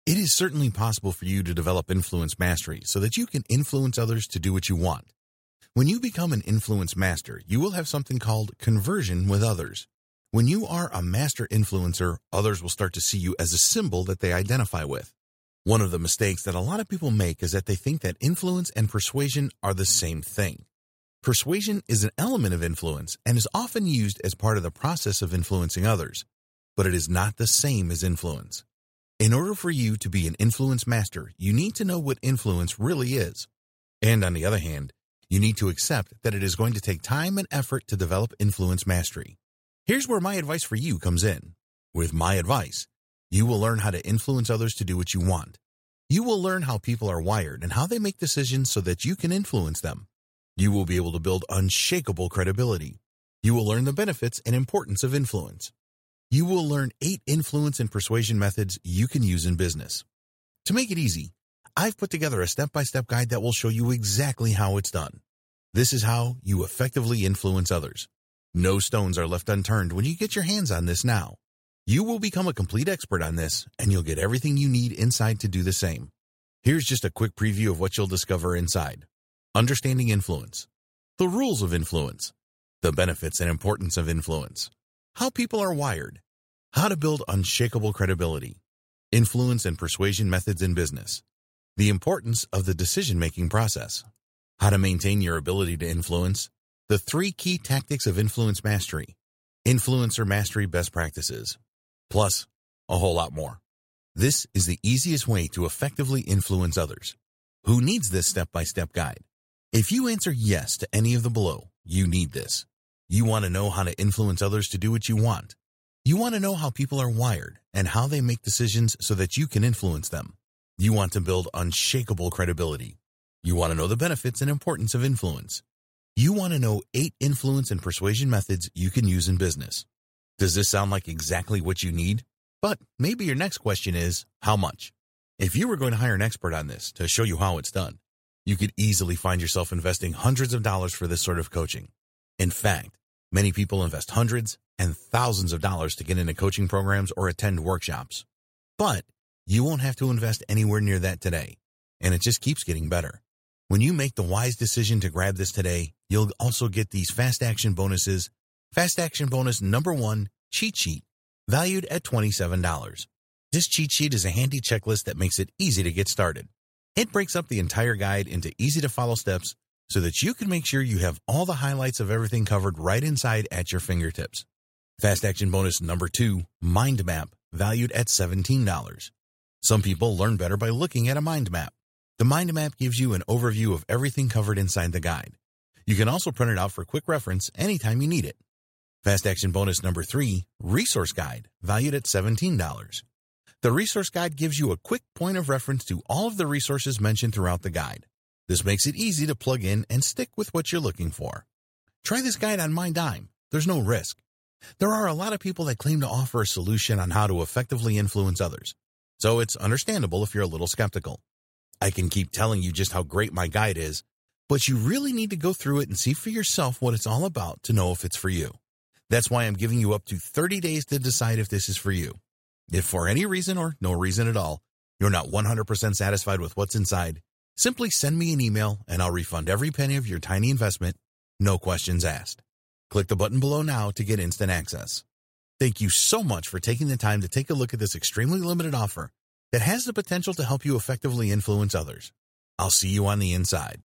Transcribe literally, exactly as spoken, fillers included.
It is certainly possible for you to develop influence mastery so that you can influence others to do what you want. When you become an influence master, you will have something called conversion with others. When you are a master influencer, others will start to see you as a symbol that they identify with. One of the mistakes that a lot of people make is that they think that influence and persuasion are the same thing. Persuasion is an element of influence and is often used as part of the process of influencing others, but it is not the same as influence. In order for you to be an influence master, you need to know what influence really is. And on the other hand, you need to accept that it is going to take time and effort to develop influence mastery. Here's where my advice for you comes in. With my advice, you will learn how to influence others to do what you want. You will learn how people are wired and how they make decisions so that you can influence them. You will be able to build unshakable credibility. You will learn the benefits and importance of influence. You will learn eight influence and persuasion methods you can use in business. To make it easy, I've put together a step-by-step guide that will show you exactly how it's done. This is how you effectively influence others. No stones are left unturned when you get your hands on this now. You will become a complete expert on this, and you'll get everything you need inside to do the same. Here's just a quick preview of what you'll discover inside. Understanding influence. The rules of influence. The benefits and importance of influence. How people are wired. How to build unshakable credibility. Influence and persuasion methods in business. The importance of the decision-making process. How to maintain your ability to influence. The three key tactics of influence mastery. Influencer mastery best practices. Plus, a whole lot more. This is the easiest way to effectively influence others. Who needs this step-by-step guide? If you answer yes to any of the below, you need this. You want to know how to influence others to do what you want. You want to know how people are wired and how they make decisions so that you can influence them. You want to build unshakable credibility. You want to know the benefits and importance of influence. You want to know eight influence and persuasion methods you can use in business. Does this sound like exactly what you need? But maybe your next question is, how much? If you were going to hire an expert on this to show you how it's done, you could easily find yourself investing hundreds of dollars for this sort of coaching. In fact, many people invest hundreds and thousands of dollars to get into coaching programs or attend workshops. But you won't have to invest anywhere near that today, and it just keeps getting better. When you make the wise decision to grab this today, you'll also get these fast action bonuses. Fast action bonus number one, cheat sheet, valued at twenty-seven dollars. This cheat sheet is a handy checklist that makes it easy to get started. It breaks up the entire guide into easy-to-follow steps so that you can make sure you have all the highlights of everything covered right inside at your fingertips. Fast action bonus number two, mind map, valued at seventeen dollars. Some people learn better by looking at a mind map. The mind map gives you an overview of everything covered inside the guide. You can also print it out for quick reference anytime you need it. Fast action bonus number three, resource guide, valued at seventeen dollars. The resource guide gives you a quick point of reference to all of the resources mentioned throughout the guide. This makes it easy to plug in and stick with what you're looking for. Try this guide on my dime. There's no risk. There are a lot of people that claim to offer a solution on how to effectively influence others, so it's understandable if you're a little skeptical. I can keep telling you just how great my guide is, but you really need to go through it and see for yourself what it's all about to know if it's for you. That's why I'm giving you up to thirty days to decide if this is for you. If for any reason or no reason at all, you're not one hundred percent satisfied with what's inside, simply send me an email and I'll refund every penny of your tiny investment, no questions asked. Click the button below now to get instant access. Thank you so much for taking the time to take a look at this extremely limited offer that has the potential to help you effectively influence others. I'll see you on the inside.